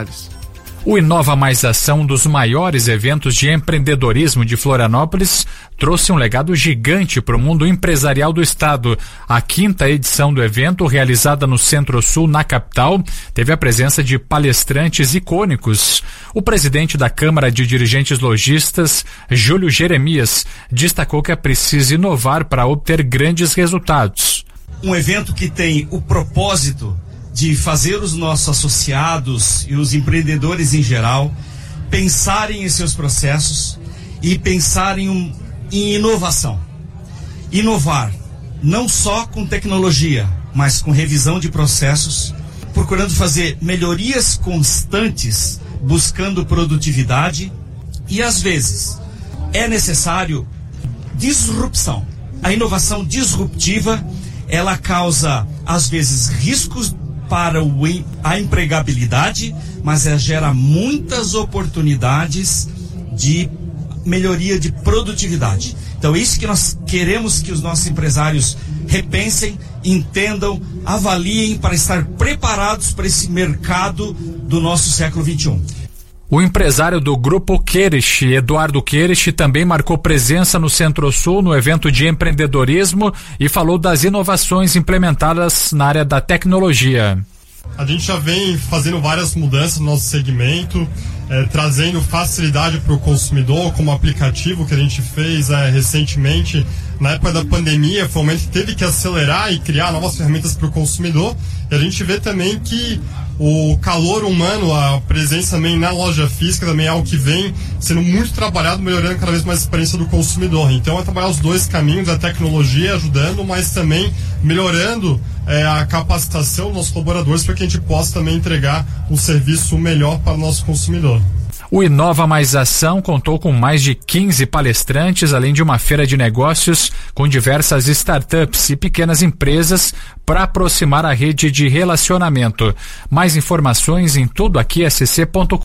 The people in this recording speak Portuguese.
O Inova Mais Ação, um dos maiores eventos de empreendedorismo de Florianópolis, trouxe um legado gigante para o mundo empresarial do estado. A 5ª edição do evento, realizada no Centro-Sul, na capital, teve a presença de palestrantes icônicos. O presidente da Câmara de Dirigentes Lojistas, Júlio Jeremias, destacou que é preciso inovar para obter grandes resultados. Um evento que tem o propósito de fazer os nossos associados e os empreendedores em geral pensarem em seus processos e pensarem em inovação. Inovar não só com tecnologia, mas com revisão de processos, procurando fazer melhorias constantes, buscando produtividade e, às vezes, é necessário disrupção. A inovação disruptiva, ela causa, às vezes, riscos para a empregabilidade, mas ela gera muitas oportunidades de melhoria de produtividade. Então, isso que nós queremos que os nossos empresários repensem, entendam, avaliem para estar preparados para esse mercado do nosso século XXI. O empresário do Grupo Querich, Eduardo Querich, também marcou presença no Centro-Sul no evento de empreendedorismo e falou das inovações implementadas na área da tecnologia. A gente já vem fazendo várias mudanças no nosso segmento, trazendo facilidade para o consumidor, como o aplicativo que a gente fez recentemente. Na época da pandemia, foi um momento que teve que acelerar e criar novas ferramentas para o consumidor. E a gente vê também que o calor humano, a presença também na loja física também é algo que vem sendo muito trabalhado, melhorando cada vez mais a experiência do consumidor. Então é trabalhar os dois caminhos, a tecnologia ajudando, mas também melhorando a capacitação dos nossos colaboradores para que a gente possa também entregar um serviço melhor para o nosso consumidor. O Inova Mais Ação contou com mais de 15 palestrantes, além de uma feira de negócios com diversas startups e pequenas empresas para aproximar a rede de relacionamento. Mais informações em tudoaquisc.com.